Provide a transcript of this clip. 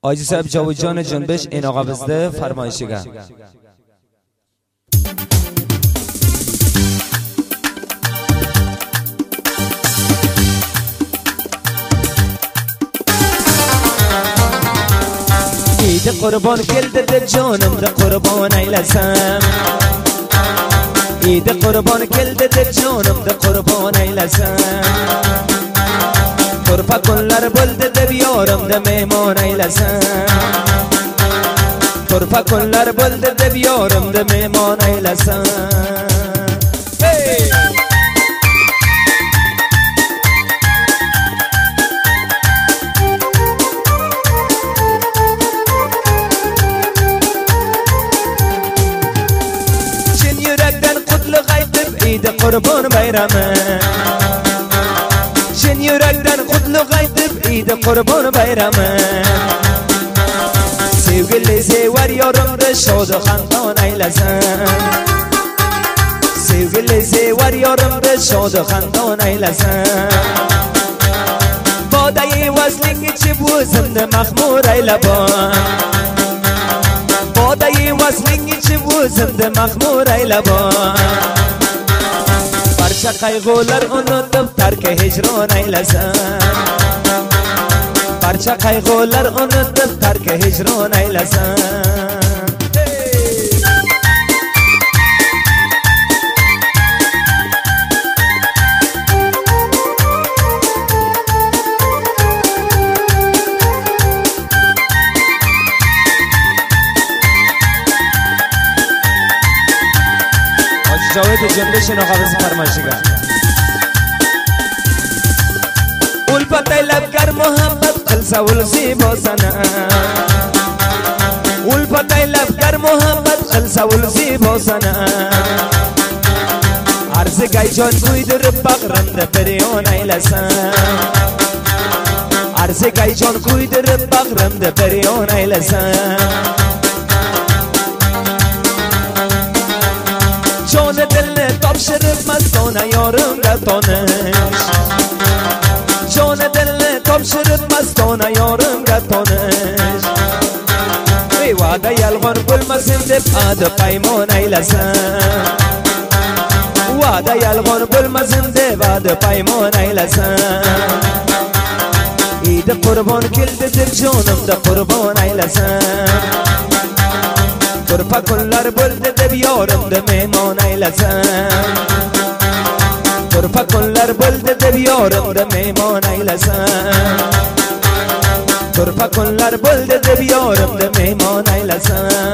آجی صاحب جاویدجان جنبش این آقا بزده فرمایشگر. ایده قربان کلده ده جانم ده قربان ایلسم، ایده قربان کلده ده جانم ده قربان ایلسم، طرفه کنلر بلده ده بیارم ده میمان ایلسم، طرفه کنلر بلده ده بیارم ده میمان ایلسم. ایده قربان بیرمه شن yürekten kutlu kaytıp ایده قربان بیرمه sevgili sever yarımda şadı xandan eylesin sevgili sever yarımda şadı xandan eylesin badeyi vazlik içip özümde mahmur eyleban badeyi vazlik içip özümde mahmur eyleban parça kaygılar unutup terk hicran eylesin parça kaygılar unutup terk hicran eylesin. جاوید جنبشن آقا بزن فرمایشگر. الفت لبگر محمد خلصه والزیبا سنه الفت لبگر محمد خلصه والزیبا سنه عرض گای جان کویدر بغرند پریان ایلسن عرض گای جان کویدر بغرند پریان ایلسن جان دل تابشرب مستانه یارم گتانش جان دل تابشرب مستانه یارم گتانش ای وعده یلغان گل مسنده بعد پیمان ایلسن وعده یلغان گل مسنده بعد پیمان ایلسن ایده قربان کلده در جانم ده قربان ایلسن طرفه کنلر بلده ده بیارم ده میمان ایلسن طرفه کنلر بلده ده بیارم ده میمان ایلسن طرفه کنلر بلده ده بیارم ده میمان ایلسن